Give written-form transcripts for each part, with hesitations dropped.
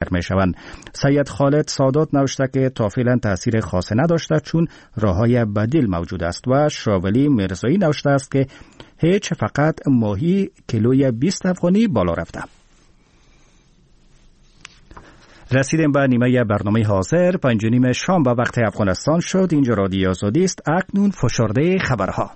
می شوند. سید خالد سادات نوشته که تا فعلا تاثیر خاصی نداشته چون راههای بدیل موجود است و شاولی مرزایی نوشته است که هیچ فقط ماهی کیلوی 20 افغانی بالا رفته. رسیدیم به نیمه برنامه حاضر. 5:30 شام به وقت افغانستان شد. اینجا رادیو آزادی است. اکنون فشرده خبرها.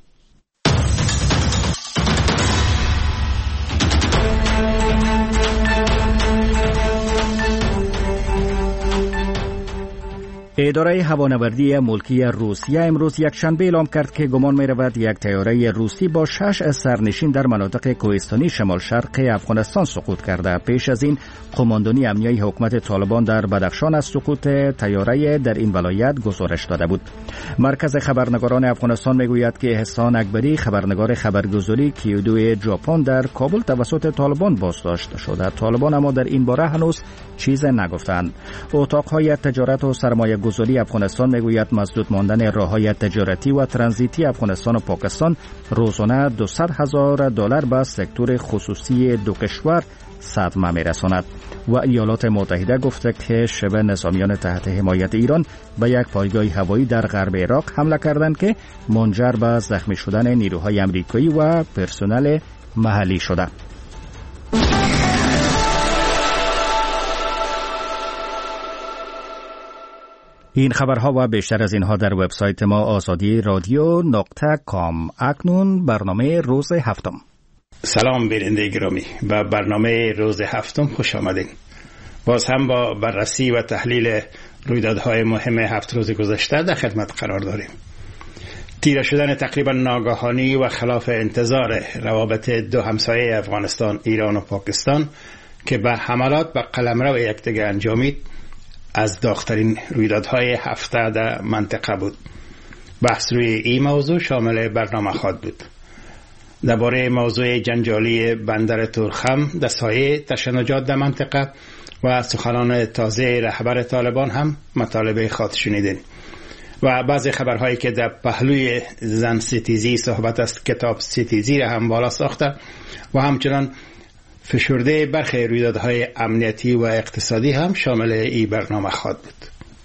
اداره هوانوردی ملکی روسیه امروز یکشنبه اعلام کرد که گمان می‌رود یک طیاره روسی با 6 سرنشین در مناطق کوهستانی شمال شرق افغانستان سقوط کرده. پیش از این قماندانی امنیتی حکومت طالبان در بدخشان از سقوط طیاره در این ولایت گزارش داده بود. مرکز خبرنگاران افغانستان میگوید که احسان اکبری خبرنگار خبرگزاری کیودو ژاپن در کابل توسط طالبان بازداشت شده. طالبان اما در این باره هنوز چیز نگفتند. اتاق‌های تجارت و سرمایه گذاری افغانستان میگوید مسدود ماندن راه‌های تجارتی و ترانزیتی افغانستان و پاکستان روزانه $200,000 به سکتور خصوصی دو کشور صدمه میرساند. و ایالات متحده گفته که شبه نظامیان تحت حمایت ایران به یک پایگاه هوایی در غرب عراق حمله کردند که منجر به زخمی شدن نیروهای آمریکایی و پرسنل محلی شده. این خبرها و بیشتر از اینها در وبسایت ما azadi.radio.com. اکنون برنامه روز هفتم. سلام بیننده گرامی، به برنامه روز هفتم خوش آمدین. باز هم با بررسی و تحلیل رویدادهای مهم 7 روز گذشته در خدمت قرار داریم. تیره شدن تقریبا ناگهانی و خلاف انتظار روابط دو همسایه افغانستان، ایران و پاکستان که به حملات به قلمرو یکدیگر انجامید از داغ‌ترین رویدادهای هفته در منطقه بود. بحث روی این موضوع شامل برنامه خواهد بود. درباره موضوع جنجالی بندر تورخم در سایه تشنجات در منطقه و سخنان تازه رهبر طالبان هم مطالب خود شنیدین. و بعضی خبرهایی که در پهلوی زن ستیزی صحبت است، کتاب ستیزی را هم بالا ساخته و همچنان فشرده برخی رویدادهای امنیتی و اقتصادی هم شامل این برنامه خواهد بود.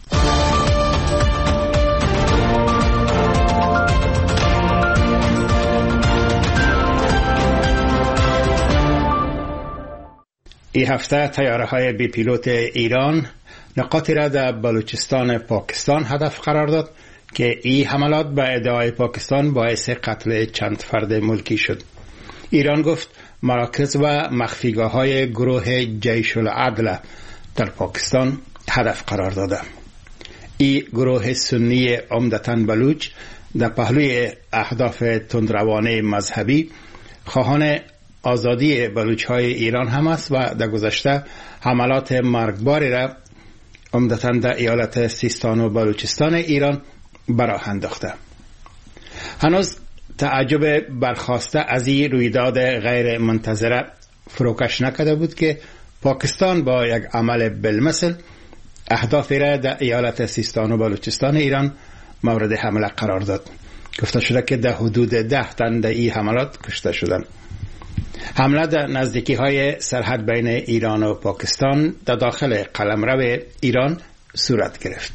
این هفته طیاره‌های بی پیلوت ایران نقاطی را در بلوچستان پاکستان هدف قرار داد که این حملات به ادعای پاکستان باعث قتل چند فرد ملکی شد. ایران گفت مراکز و مخفیگاه‌های گروه جیش العدل در پاکستان هدف قرار داده. این گروه سنی عمدتاً بلوچ در پهلوی اهداف تندروانه مذهبی خواهان آزادی بلوچ‌های ایران هم است و در گذشته حملات مرگباری را عمدتاً در ایالت سیستان و بلوچستان ایران براه انداخته. هنوز تعجب برخاسته از این رویداد غیر منتظره فروکش نکرده بود که پاکستان با یک عمل بالمثل اهدافی را در ایالت سیستان و بلوچستان ایران مورد حمله قرار داد. گفته شده که در حدود 10 تن در این حملات کشته شدند. حمله در نزدیکی های سرحد بین ایران و پاکستان در داخل قلمرو ایران صورت گرفت.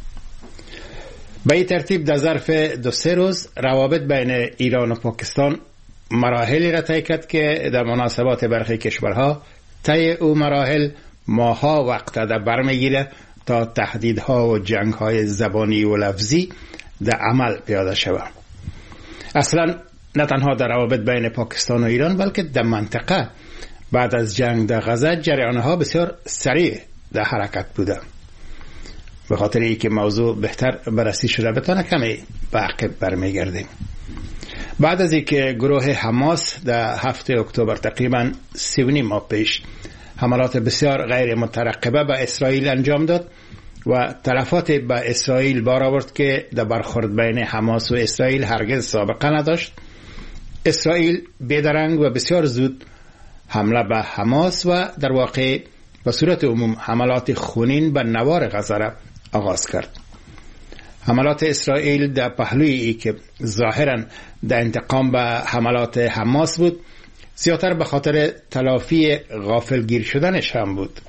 به این ترتیب در ظرف 2-3 روز روابط بین ایران و پاکستان مراحلی را طی کرد که در مناسبات برخی کشورها طی او مراحل ماها وقت در بر میگیره تا تهدیدها و جنگهای زبانی و لفظی در عمل پیاده شود. اصلا نه تنها در روابط بین پاکستان و ایران بلکه در منطقه بعد از جنگ در غزه جریانها بسیار سریع در حرکت بوده. به خاطر اینکه موضوع بهتر بررسی شده بتانه کمی به عقب برمیگردیم. بعد از اینکه گروه حماس در 7 اکتبر تقریبا 3.5 ماه پیش حملات بسیار غیر مترقبه به اسرائیل انجام داد و تلفات به اسرائیل بار آورد که در برخورد بین حماس و اسرائیل هرگز سابقه نداشت، اسرائیل بیدرنگ و بسیار زود حمله به حماس و در واقع به صورت عموم حملات خونین به نوار غزه را آغاز کرد. حملات اسرائیل در پهلویی که ظاهراً در انتقام به حملات حماس بود، زیادتر به خاطر تلافی غافلگیر شدنش هم بود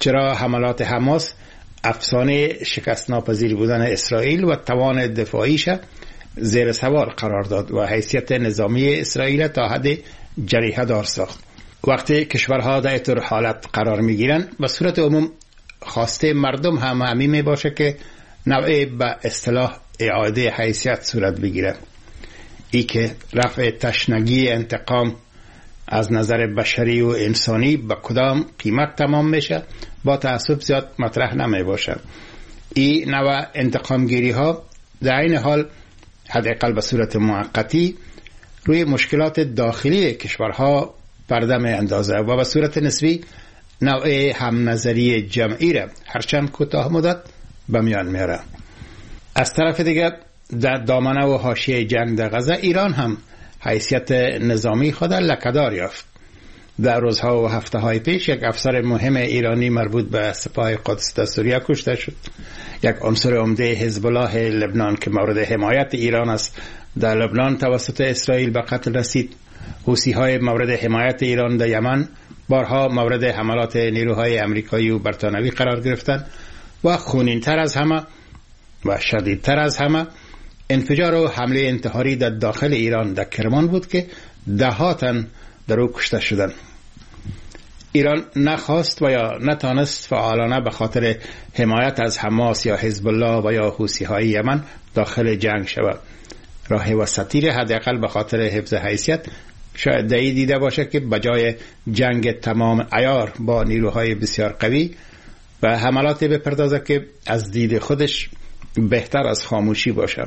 چرا حملات حماس افسانه شکست ناپذیر بودن اسرائیل و توان دفاعیش زیر سوال قرار داد و حیثیت نظامی اسرائیل تا حد جریحه دار ساخت. وقتی کشورها در طور حالت قرار می گیرن به صورت عموم خواسته مردم هم همین می باشه که نوعی به اصطلاح اعاده حیثیت صورت بگیره. ای که رفع تشنگی انتقام از نظر بشری و انسانی به کدام قیمت تمام میشه با تعصب زیاد مطرح نمی باشه. این نوع انتقام گیری ها در این حال حداقل به صورت موقتی روی مشکلات داخلی کشورها پرده می اندازه و به صورت نسبی نوع هم نظری جمعی را هرچند کوتاه مدت به میان میاره. از طرف دیگر در دامنه و حاشیه جنگ در غزه ایران هم حیثیت نظامی خود لکه‌دار یافت. در روزها و هفته های پیش یک افسر مهم ایرانی مربوط به سپاه قدس در سوریه کشته شد. یک عنصر عمده حزب الله لبنان که مورد حمایت ایران است در لبنان توسط اسرائیل به قتل رسید. حوثی های مورد حمایت ایران در یمن بارها مورد حملات نیروهای امریکایی و برتانوی قرار گرفتند و خونین‌تر از همه و شدیدتر از همه انفجار و حمله انتحاری در داخل ایران در کرمان بود که ده‌ها تن در او کشته شدند. ایران نخواست و یا نتانست فعالانه به خاطر حمایت از حماس یا حزب الله و یا حوثی های یمن داخل جنگ شود. راه وسطی حداقل به خاطر حفظ حیثیت شاید دایی دیده باشه که بجای جنگ تمام عیار با نیروهای بسیار قوی و حملاتی بپردازه که از دید خودش بهتر از خاموشی باشه.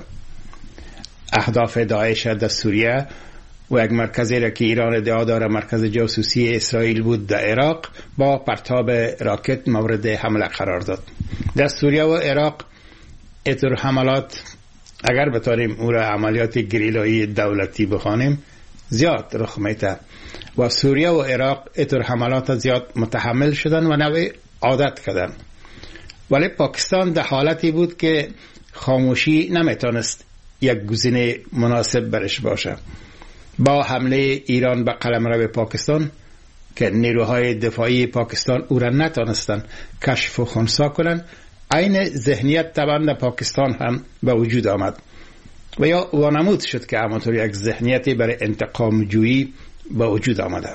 اهداف داعش در سوریه و یک مرکزی را که ایران ادعا داره مرکز جاسوسی اسرائیل بود در عراق با پرتاب راکت مورد حمله قرار داد. در سوریه و عراق اینطور حملات اگر بتاریم او را عملیات گریلایی دولتی بخوانیم زیاد رخ میده و سوریه و عراق اینطور حملات زیاد متحمل شدن و نوع عادت کردن. ولی پاکستان در حالتی بود که خاموشی نمیتونست یک گزینه مناسب برش باشه. با حمله ایران به قلمرو پاکستان که نیروهای دفاعی پاکستان او را نتونستن کشف و خنثی کنن، عین ذهنیت طبعا پاکستان هم به وجود آمد و یا وانمود شد که همانطور یک ذهنیتی برای انتقام جویی به وجود آمده.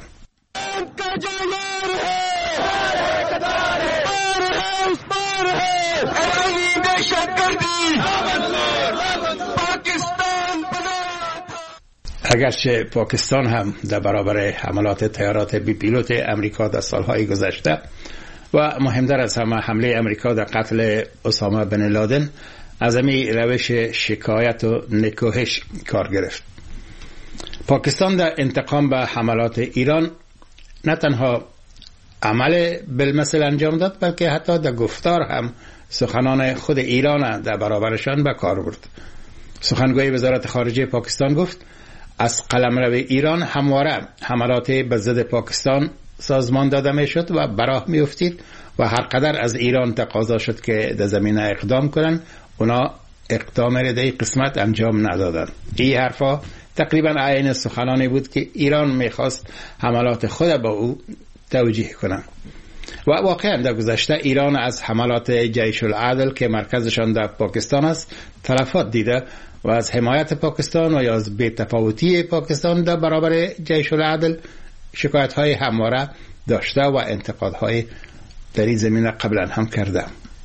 اگرچه پاکستان هم در برابر حملات طیارات بی پیلوت امریکا در سالهای گذشته و مهمتر از همه حمله امریکا در قتل اسامه بن لادن از همین روش شکایت و نکوهش کار گرفت. پاکستان در انتقام به حملات ایران نه تنها عمل بالمثل انجام داد بلکه حتی در گفتار هم سخنان خود ایران در برابرشان به کار برد. سخنگوی وزارت خارجه پاکستان گفت از قلمرو ایران همواره حملات به ضد پاکستان سازمان داده می شد و براه می افتید و هر قدر از ایران تقاضا شد که در زمینه اقدام کنن اونا اقدام را در قسمت انجام ندادن. این حرفا تقریبا عین سخنانی بود که ایران می خواست حملات خود با او توجیه کنن و واقعا در گذشته ایران از حملات جیش العدل که مرکزشان در پاکستان است تلفات دیده و از حمایت پاکستان و یا از بی‌تفاوتی پاکستان در برابر جیش العدل شکایت‌های همواره داشته و انتقادهای در این زمینه قبلا هم کرده.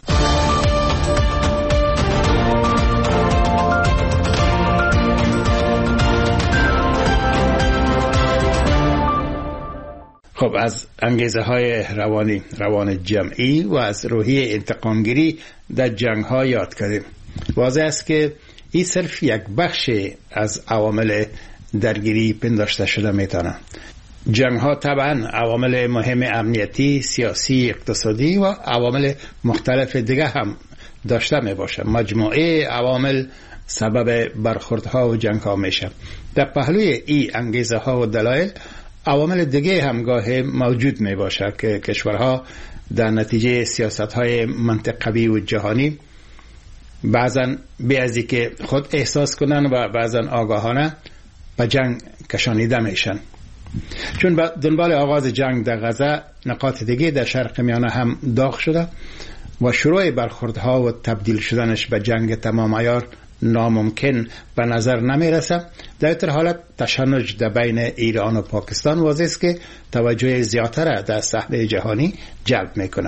خب از انگیزه های روان جمعی و از روحیه انتقامگیری در جنگ ها یاد کردیم. واضح است که این صرف یک بخش از عوامل درگیری پنداشته شده میتونه. جنگ ها طبعا عوامل مهم امنیتی، سیاسی، اقتصادی و عوامل مختلف دیگه هم داشته می باشه. مجموعه عوامل سبب برخوردها و جنگ ها میشه. در پهلوی این انگیزه ها و دلایل عوامل دیگه هم گاهی موجود می باشه که کشورها در نتیجه سیاست های منطقوی و جهانی بعضا بی از که خود احساس کنن و بعضا آگاهانه به جنگ کشانیده میشن. چون به دنبال آغاز جنگ در غزه نقاط دیگه در شرق میانه هم داغ شده و شروع برخوردها و تبدیل شدنش به جنگ تمام عیار ناممکن به نظر نمی رسه. در این حالت تشنج در بین ایران و پاکستان واضح است که توجه زیادتر در صحنه جهانی جلب میکنه.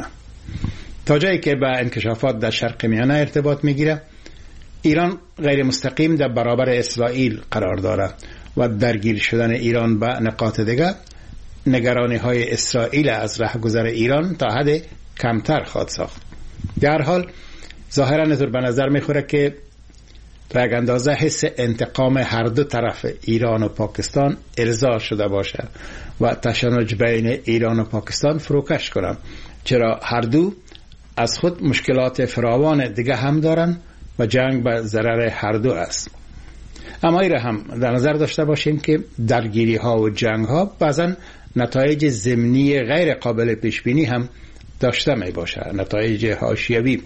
تا جایی که به انکشافات در شرق میانه ارتباط میگیره، ایران غیر مستقیم در برابر اسرائیل قرار داره و درگیر شدن ایران به نقاط دیگر نگرانی های اسرائیل از رهگذر ایران تا حد کمتر خواهد ساخت. در حال ظاهرا نظر به نظر میخوره که تا یک اندازه حس انتقام هر دو طرف ایران و پاکستان ارضا شده باشه و تشنج بین ایران و پاکستان فروکش کنن، چرا هر دو از خود مشکلات فراوان دیگه هم دارن و جنگ به ضرر هر دو است. اما این را هم در نظر داشته باشیم که درگیری ها و جنگ ها بعضا نتایج ضمنی غیر قابل پیش بینی هم داشته می باشه، نتایج حاشیوی.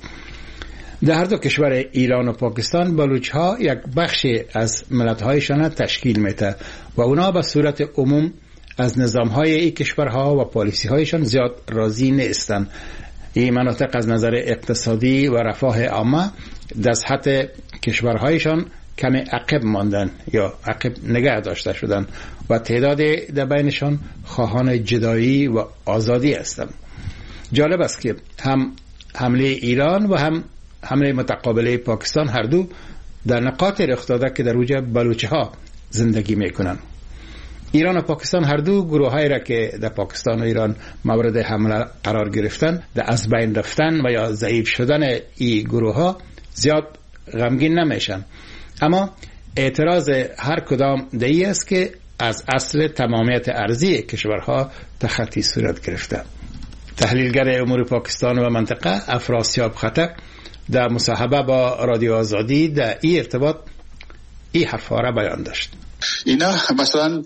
در هر دو کشور ایران و پاکستان بلوچ ها یک بخش از ملت هایشان تشکیل میده و اونا به صورت عموم از نظام های این کشورها و پالیسی هایشان زیاد راضی نیستند. این مناطق از نظر اقتصادی و رفاه عامه در سطح کشورهایشان کمی عقب ماندن یا عقب نگه داشته شدن و تعداد در بینشان خواهان جدایی و آزادی هستند. جالب است که هم حمله ایران و هم حمله متقابله پاکستان هر دو در نقاط رخ داده که در اوج بلوچ ها زندگی میکنن. ایران و پاکستان هر دو گروه هایی را که در پاکستان و ایران مورد حمله قرار گرفتن در از بین رفتن و یا ضعیف شدن این گروه ها زیاد غمگین نمیشن. اما اعتراض هر کدام دایی است که از اصل تمامیت ارضی کشورها تخطی صورت گرفته. تحلیلگر امور پاکستان و منطقه افراسیاب خطک در مصاحبه با رادیو آزادی در این ارتباط این حرفا را بیان داشت. اینا مثلا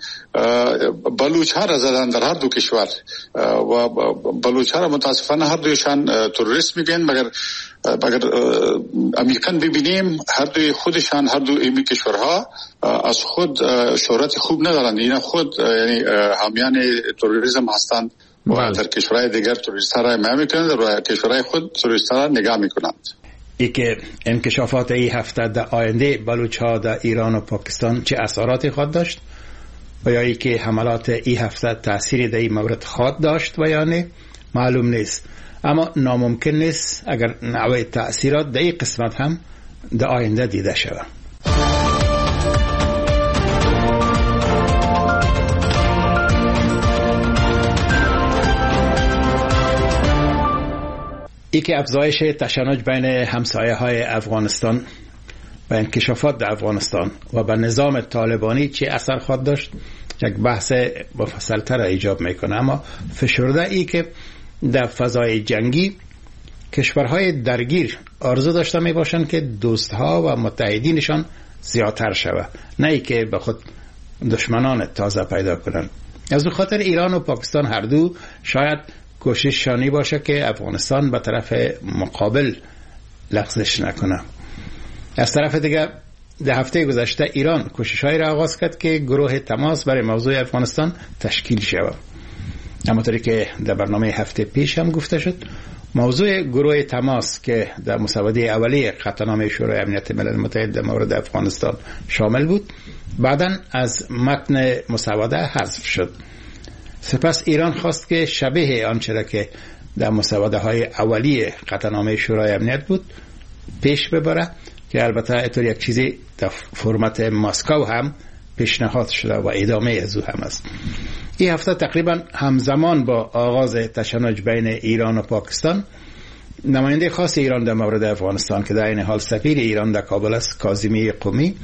بلوچ ها را زدن در هر دو کشور و بلوچ ها را متاسفانه هر دویشان تروریست میگن، مگر امریکن ببینیم هر دوی خودشان هر دو این کشورها از خود شهرت خوب ندارند. اینا خود یعنی حامیان تروریسم هستند و در کشورهای دیگر تروریست ها را حمایت میکنند و کشورهای خود تروریست ها را نگاه میکنند. ای که انکشافات این هفته در آینده بلوچ ها در ایران و پاکستان چه اثراتی خواهد داشت و یا ای که حملات این هفته تأثیری در این مورد خواهد داشت و یا نه معلوم نیست. اما ناممکن نیست اگر نوع تأثیرات در این قسمت هم در آینده دیده شود. ای که افزایش تشنج بین همسایه های افغانستان و انکشافات در افغانستان و به نظام طالبانی چه اثر خواهد داشت یک بحث مفصل‌تر ایجاب میکنه. اما فشرده ای که در فضای جنگی کشورهای درگیر آرزو داشته می باشند که دوستها و متحدینشان زیادتر شود، نه ای که به خود دشمنان تازه پیدا کنند. از اون خاطر ایران و پاکستان هر دو شاید کوشش شانی باشه که افغانستان به طرف مقابل لغزش نکنه. از طرف دیگه در هفته گذشته ایران کوشش‌هایی را آغاز کرد که گروه تماس برای موضوع افغانستان تشکیل شود. اما طوری که در برنامه هفته پیش هم گفته شد، موضوع گروه تماس که در مسوده اولیه قطعنامه شورای امنیت ملل متحد در مورد افغانستان شامل بود، بعداً از متن مسوده حذف شد. سپس ایران خواست که شبیه آنچه را که در مسوده های اولیه قطعنامه شورای امنیت بود پیش ببره، که البته اینطور یک چیزی در فرمت مسکو هم پیشنهاد شده و ادامه از او هم است. این هفته تقریبا همزمان با آغاز تشنج بین ایران و پاکستان، نماینده خاص ایران در مورد افغانستان که در این حال سفیر ایران در کابل است، کاظمی قمی،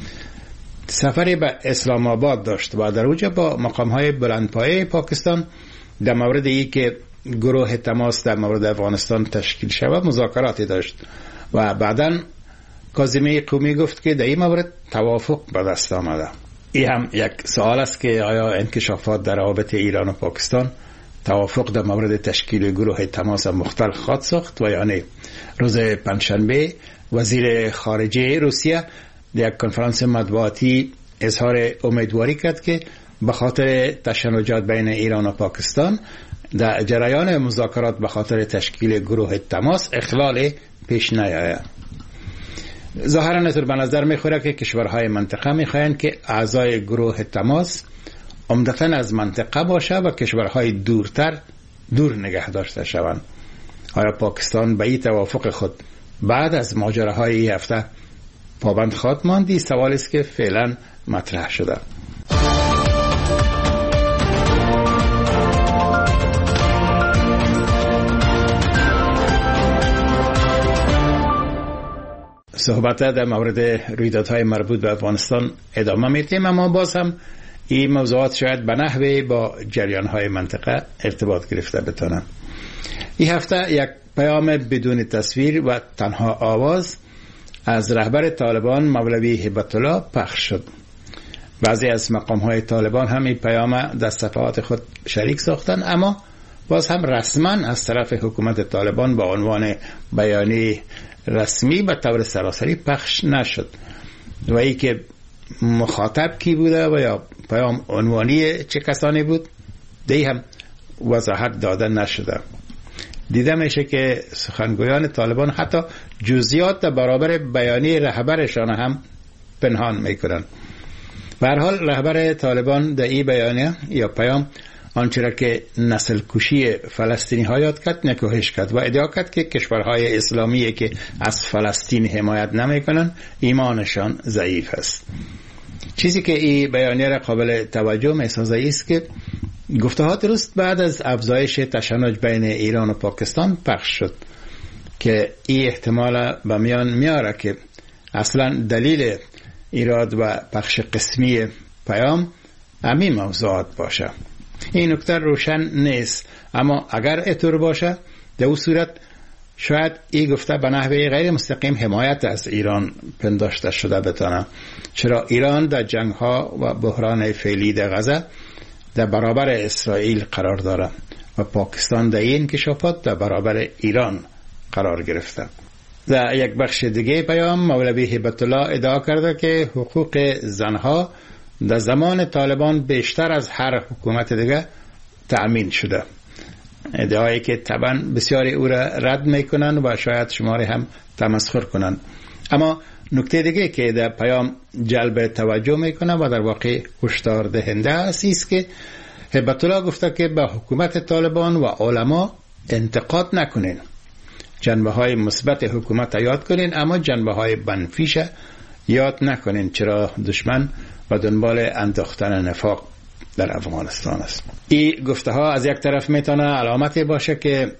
سفری به اسلام آباد داشت و در اونجا با مقام‌های بلندپایه پاکستان در مورد این که گروه تماس در مورد افغانستان تشکیل شود مذاکراتی داشت و بعداً کاظمی قمی گفت که در این مورد توافق به دست آمده. این هم یک سوال است که آیا انکشافات در روابط ایران و پاکستان توافق در مورد تشکیل گروه تماس مختلف خواهد ساخت و یا نه. روز پنجشنبه وزیر خارجه روسیه در یک کنفرانس مطبوعاتی اظهار امیدواری کرد که به خاطر تشنجات بین ایران و پاکستان در جریان مذاکرات به خاطر تشکیل گروه تماس اخلال پیش نیاید. ظاهرا اینطور به نظر میخوره که کشورهای منطقه میخواین که اعضای گروه تماس عمدتاً از منطقه باشه و کشورهای دورتر دور نگه داشته شوند. آیا پاکستان به این توافق خود بعد از ماجراهای این هفته پابند خواهد ماند؟ سوالی است که فعلا مطرح شده. صحبت در مورد رویدادهای مربوط به افغانستان ادامه میدیم، اما باز هم این موضوعات شاید به نحوی با جریانهای منطقه ارتباط گرفته بتونن. این هفته یک پیام بدون تصویر و تنها آواز از رهبر طالبان مولوی هبت الله پخش شد. بعضی از مقام‌های طالبان هم این پیام در صفحات خود شریک ساختن، اما باز هم رسما از طرف حکومت طالبان با عنوان بیانیه رسمی به طور سراسری پخش نشد و ای که مخاطب کی بوده و یا پیام عنوانی چه کسانی بود دی هم وضاحت داده نشده. دیده میشه که سخنگویان طالبان حتی جزئیات در برابر بیانیه رهبرشان هم پنهان میکنن. به هر حال رهبر طالبان در این بیانیه یا پیام آنچه را که نسل کشی فلسطینی ها یاد کرد نکوهش کرد و ادعا کرد که کشورهای اسلامی که از فلسطین حمایت نمی کنند ایمانشان ضعیف است. چیزی که این بیانیه را قابل توجه می سازه است که گفته ها درست بعد از افزایش تشنج بین ایران و پاکستان پخش شد که این احتمال به میان میاره که اصلا دلیل ایراد و پخش قسمی پیام همین موضوعات باشه. این نکته روشن نیست، اما اگر اینطور باشه در اون صورت شاید این گفته به نحوه غیر مستقیم حمایت از ایران پنداشته شده بتونه، چرا ایران در جنگ ها و بحران فعلی در غزه در برابر اسرائیل قرار داره و پاکستان در این انکشافات در برابر ایران قرار گرفته. در یک بخش دیگه پیام مولوی هبت الله ادعا کرده که حقوق زنها در زمان طالبان بیشتر از هر حکومت دیگه تأمین شده. ادعایی که طبعا بسیاری او را رد میکنن و شاید شماری هم تمسخر کنن. اما نکته دیگه که در پیام جلب توجه میکنه و در واقع هشدار دهنده است که هبت الله گفته که به حکومت طالبان و علما انتقاد نکنین، جنبه های مثبت حکومت یاد کنین اما جنبه های منفیش یاد نکنین، چرا دشمن و دنبال انداختن نفاق در افغانستان است. این گفته ها از یک طرف میتونه علامتی باشه که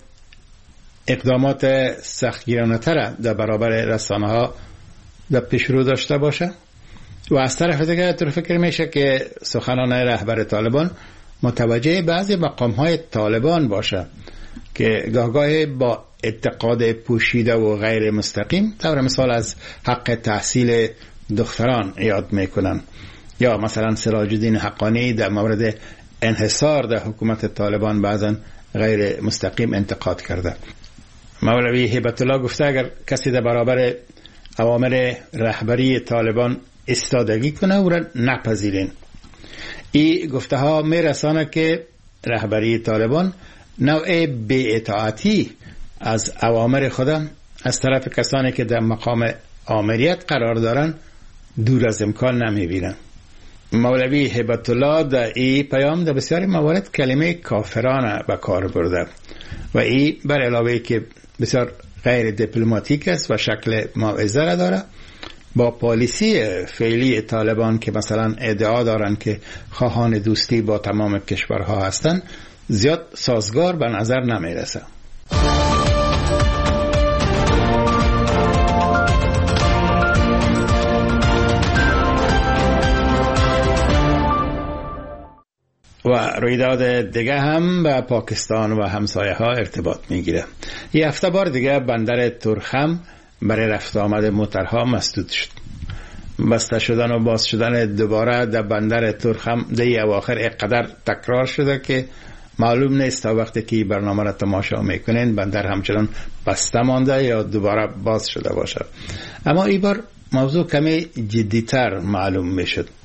اقدامات سختگیرانه تر در برابر رسانه ها در پیشرو داشته باشه و از طرف دیگه طور فکر میشه که سخنان رهبر طالبان متوجه بعضی مقام های طالبان باشه که گاهگاه با اعتقاد پوشیده و غیر مستقیم طور مثال از حق تحصیل دختران یاد میکنن، یا مثلا سراج الدین حقانی در مورد انحصار در حکومت طالبان بعضا غیر مستقیم انتقاد کرده. مولوی هبت الله گفته اگر کسی در برابر اوامر رهبری طالبان ایستادگی کنه او را نپذیرین. این گفته ها میرسانه که رهبری طالبان نوع بی‌اطاعتی از اوامر خودم از طرف کسانی که در مقام آمریت قرار دارن دور از امکان نمیبینن. مولوی هبت الله در این پیام در بسیاری موارد کلمه کافرانه به کار برده و این بر علاوه که بسیار غیر دیپلماتیک است و شکل موعظه را داره با پالیسی فعلی طالبان که مثلا ادعا دارن که خواهان دوستی با تمام کشورها هستند زیاد سازگار به نظر نمیرسه. و رویداد دیگه هم به پاکستان و همسایه ها ارتباط میگیره. یه هفته بار دیگه بندر تورخم برای رفت آمد موترها مسدود شد. بسته شدن و باز شدن دوباره در بندر تورخم در اواخر اینقدر تکرار شده که معلوم نیست تا وقتی که برنامه را تماشا میکنین بندر همچنان بسته مانده یا دوباره باز شده باشه. اما این بار موضوع کمی جدیتر معلوم میشد.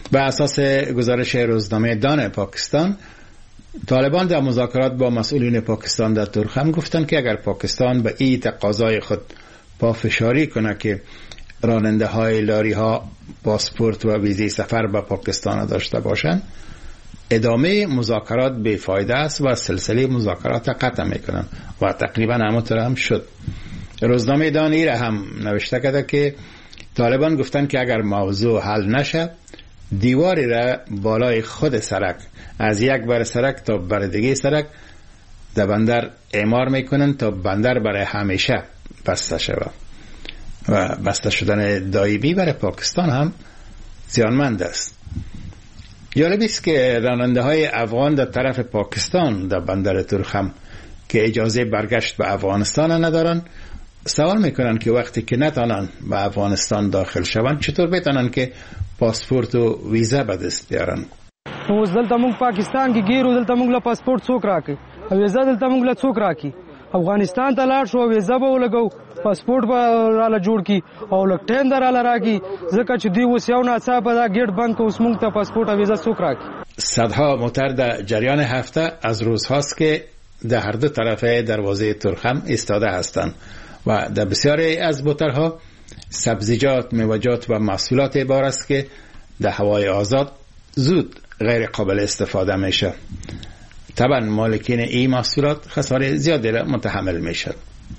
به اساس گزارش روزنامه دان پاکستان، طالبان در مذاکرات با مسئولین پاکستان در تورخم گفتند که اگر پاکستان به این تقاضای خود پافشاری کنه که راننده های لاری ها پاسپورت و ویزای سفر به پاکستان داشته باشند، ادامه مذاکرات بیفایده است و سلسله مذاکرات قطع میکنند و تقریبا همونطور هم شد. روزنامه دانی را هم نوشته کرده که طالبان گفتند که اگر موضوع حل نشه، دیواری را بالای خود سرک از یک بر سرک تا بر دیگه سرک در بندر اعمار میکنند تا بندر برای همیشه بسته شود و بسته شدن دایمی برای پاکستان هم زیانمند است. جالب است که راننده های افغان در طرف پاکستان در بندر تورخم که اجازه برگشت به افغانستان ندارن، سوال میکنن که وقتی که نتانن به افغانستان داخل شوند چطور بتانن که پاسپورت و ویزا به دست بیارن. اوس دلته موږ پاکستان کې ګیرو، دلته موږ له پاسپورت څوک راکړي او ویزا دلته موږ له څوک راکړي. افغانستان ته لاړ شو، ویزا به ولګو، پاسپورت به راله جوړ کی او لږ ټایم در راله راکړي، ځکه چې دوی اوس یو ناڅاپه دا ګیټ بند که اوس موږ ته پاسپورت او ویزا څوک راکړي. صدها موتر در جریان هفته از روزهاست که در هر دو طرف دروازه تورخم ایستاده هستند و در بسیاری از موترها سبزیجات، میوه‌جات و محصولات بار است که در هوای آزاد زود غیر قابل استفاده میشه. طبعا مالکین این محصولات خساره زیادی را متحمل میشد.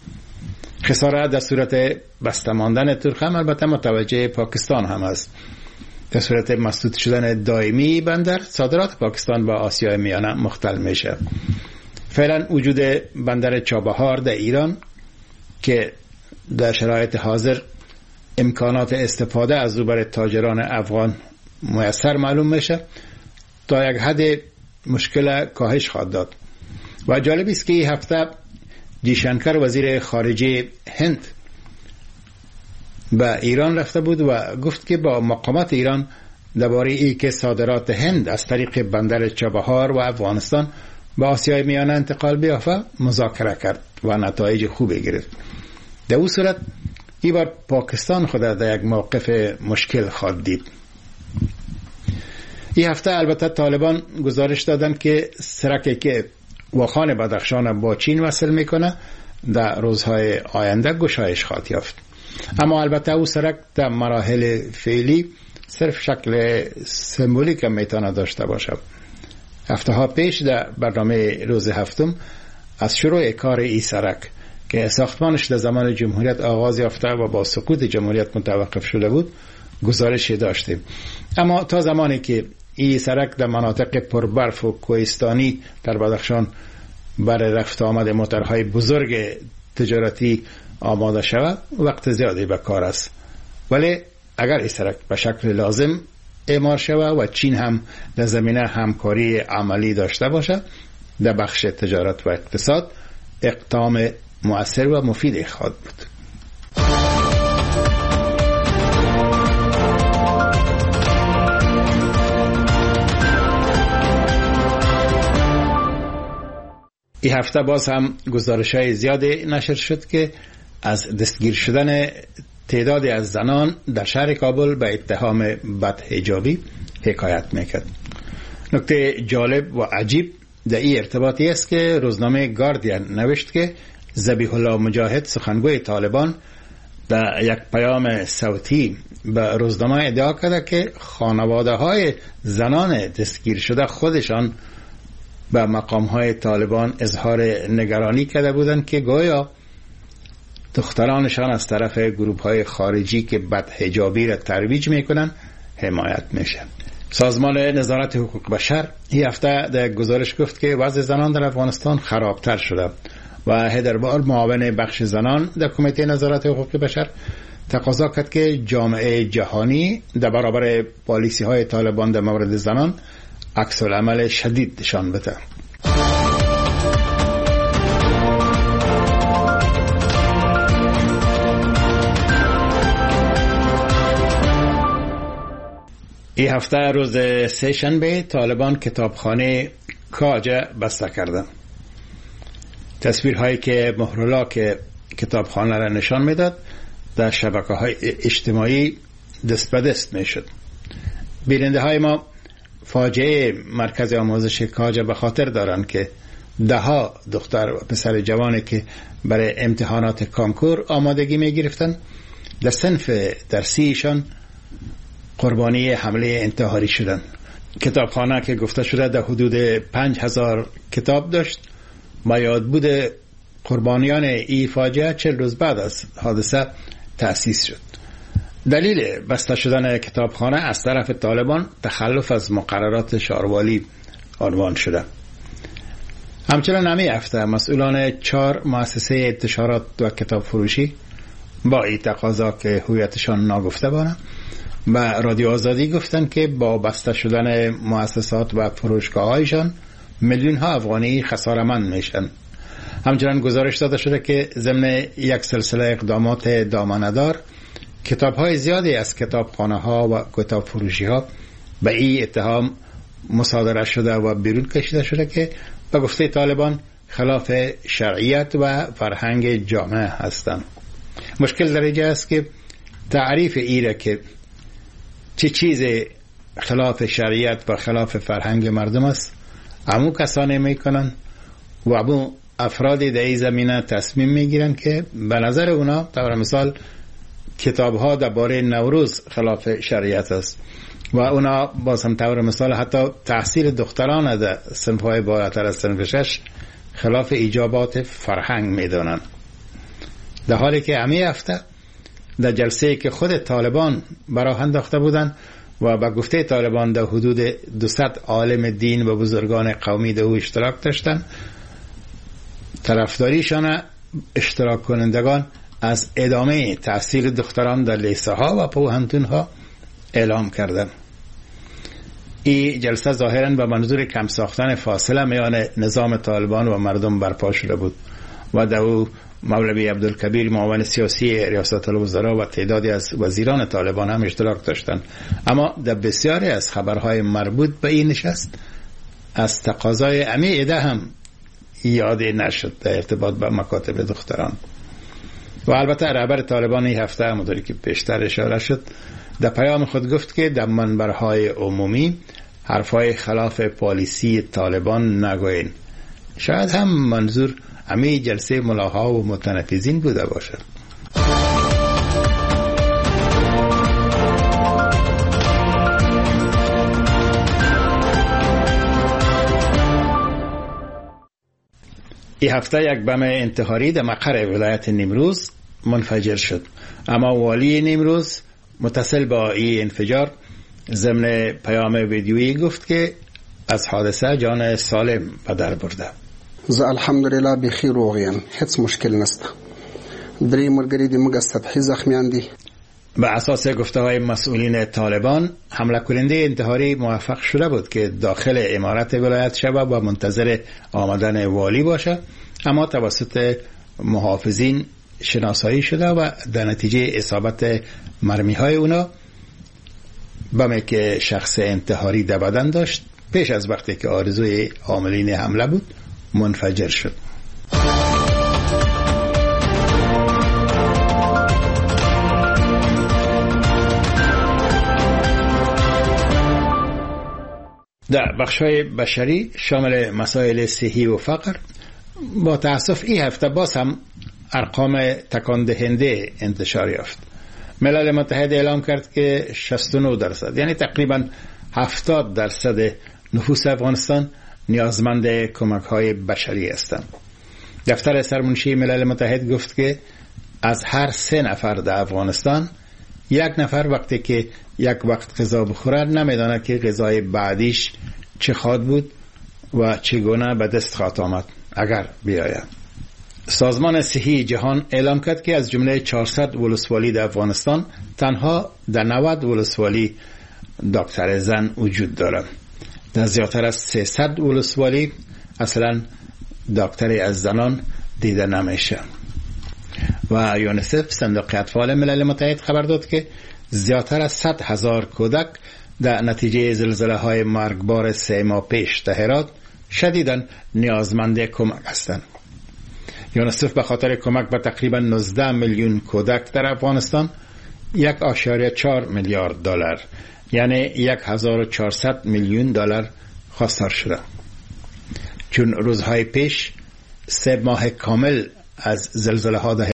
خساره در صورت بسته ماندن تورخم البته متوجه پاکستان هم است. در صورت مسدود شدن دائمی بندر، صادرات پاکستان به آسیای میانه مختل میشه. فعلا وجود بندر چابهار در ایران که در شرایط حاضر امکانات استفاده از او برای تاجران افغان میسر معلوم میشه، تا یک حد مشکل کاهش خواهد داد. و جالب است که این هفته جیشنکر وزیر خارجه هند به ایران رفته بود و گفت که با مقامات ایران درباره ای که صادرات هند از طریق بندر چابهار و افغانستان به آسیای میانه انتقال بیافته مذاکره کرد و نتایج خوبی گرفت. در اون صورت این بار پاکستان خود در یک موقف مشکل خواهد دید. این هفته البته طالبان گزارش دادن که سرکی که واخان بدخشان با چین وصل میکنه در روزهای آینده گشایش خواهد یافت. اما البته او سرک در مراحل فعلی صرف شکل سمبولیک میتونه داشته باشه. هفته ها پیش در برنامه روز هفتم از شروع کار این سرک که ساختمانش در زمان جمهوریت آغاز یافته و با سقوط جمهوریت متوقف شده بود گزارشی داشتیم. اما تا زمانی که این سرک در مناطق پربرف و کوهستانی در بدخشان برای رفت آمد موترهای بزرگ تجارتی آماده شود وقت زیادی به کار است. ولی اگر این سرک به شکل لازم اعمار شود و چین هم در زمینه همکاری عملی داشته باشد، در بخش تجارت و اقتصاد اقدام مؤثر و مفید خواهد بود. این هفته باز هم گزارش‌های زیادی نشر شد که از دستگیر شدن تعدادی از زنان در شهر کابل به اتهام بدحجابی حکایت میکرد. نکته جالب و عجیب در این ارتباطی است که روزنامه گاردین نوشت که ذبیح الله مجاهد سخنگوی طالبان در یک پیام صوتی به روزنامه ادعا کرده که خانواده های زنان دستگیر شده خودشان به مقام های طالبان اظهار نگرانی کرده بودند که گویا دخترانشان از طرف گروه های خارجی که بدحجابی را ترویج میکنن حمایت میشه. سازمان نظارت حقوق بشر این هفته در گزارش گفت که وضع زنان در افغانستان خرابتر شده و هدربار معاون بخش زنان در کمیته نظارت حقوق بشر تقاضا کرد که جامعه جهانی در برابر پالیسی های طالبان در مورد زنان عکس العمل شدید نشان بده. این هفته روز سه‌شنبه طالبان کتابخانه کاج بسته کردند. تصویرهایی که مهرلاک کتابخانه را نشان میداد در شبکه‌های اجتماعی دست به دست میشد. بیننده های ما فاجعه مرکز آموزش کاج به خاطر دارن که دهها دختر و پسر جوانی که برای امتحانات کانکور آمادگی می گرفتن در صنف درسیشان قربانی حمله انتحاری شدن. کتابخانه که گفته شده در حدود 5000 کتاب داشت. با یادبود قربانیان این فاجعه 40 روز بعد از حادثه تأسیس شد. دلیل بسته شدن کتابخانه از طرف طالبان تخلف از مقررات شاروالی عنوان شده. همچنان همین هفته مسئولان 4 مؤسسه انتشارات و کتاب فروشی با این تقاضا که هویتشان ناگفته بانه و رادیو آزادی گفتن که با بسته شدن مؤسسات و فروشگاه‌هایشان میلیون ها افغانی خساره‌مند میشن. همچنان گزارش داده شده که ضمن یک سلسله اقدامات دامنه‌دار کتاب‌های زیادی از کتابخانه‌ها و کتاب فروشی‌ها به این اتهام مصادره شده و بیرون کشیده شده که به گفته طالبان خلاف شرعیت و فرهنگ جامعه هستند. مشکل در اینجا است که تعریف ایره که چه چیز خلاف شریعت و خلاف فرهنگ مردم است همون کسانی میکنن و همون افرادی در این زمینه تصمیم میگیرن که به نظر اونا طور مثال کتاب ها درباره نوروز خلاف شریعت است و اونا باز هم طور مثال حتی تحصیل دختران در صنف های بالاتر از صنف 6 خلاف ایجابات فرهنگ میدانن. در حالی که همین هفته در جلسه که خود طالبان براه انداخته بودند و به گفته طالبان در حدود 200 عالم دین و بزرگان قومی در او اشتراک داشتند، طرفداریشان اشتراک کنندگان از ادامه تحصیل دختران در لیسه ها و پوهنتون ها اعلام کردند. این جلسه ظاهراً به منظور کم ساختن فاصله میان نظام طالبان و مردم برپا شده بود و در او مولوی عبدالکبیر معاون سیاسی ریاست الوزراء و تعدادی از وزیران طالبان هم اشتراک داشتند. اما در بسیاری از خبرهای مربوط به این نشست از تقاضای امی ایده هم یاد نشد در ارتباط با مکاتب دختران. و البته رهبر طالبان این هفته همونطوری که پیشتر اشاره شد در پیام خود گفت که در منبرهای عمومی حرفهای خلاف پالیسی طالبان نگوین. شاید هم منظور همه جلسه ملاها و متنفذین بوده باشد. این هفته یک بم انتحاری در مقر ولایت نیمروز منفجر شد، اما والی نیمروز متصل با این انفجار ضمن پیام ویدیویی گفت که از حادثه جان سالم به در برده. زه الحمدلله بخیر وغیم، هیڅ مشکل نسته. درې ملګري دي موږ سطحي زخمیان دي. به اساس گفته‌های مسئولین طالبان حمله کننده انتحاری موفق شده بود که داخل عمارت ولایت شود و منتظر آمدن والی باشه، اما توسط محافظین شناسایی شده و در نتیجه اصابت مرمی‌های اونا بمی که شخص انتحاری در بدن داشت پیش از وقتی که آرزوی عاملین حمله بود منفجر شد. در بخش‌های بشری شامل مسائل صحی و فقر با تأسف این هفته باز هم ارقام تکان دهنده انتشار یافت. ملل متحد اعلام کرد که 69% یعنی تقریبا 70% نفوس افغانستان نیازمند کمک‌های بشری هستند. دفتر سرمنشی ملل متحد گفت که از هر 3 نفر در افغانستان 1 نفر وقتی که یک وقت غذا بخورد نمیداند که غذای بعدیش چه خواهد بود و چگونه به دست خواهد آمد اگر بیاید. سازمان صحی جهان اعلام کرد که از جمله 400 ولسوالی در افغانستان تنها در 90 ولسوالی دکتر زن وجود دارد. در زیادتر از 300 ولسوالی اصلا دکتری از زنان دیده نمیشه. و یونیسف صندوق اطفال ملل متحد خبر داد که زیادتر از 100,000 کودک در نتیجه زلزله های مرگبار 3 ماه پیش در هرات شدیداً نیازمند کمک هستند. یونیسف به خاطر کمک به تقریبا 19 میلیون کودک در افغانستان 1.4 میلیارد دلار یعنی 1400 میلیون دلار خواستار شده. چون روزهای پیش 3 ماه کامل از زلزله ها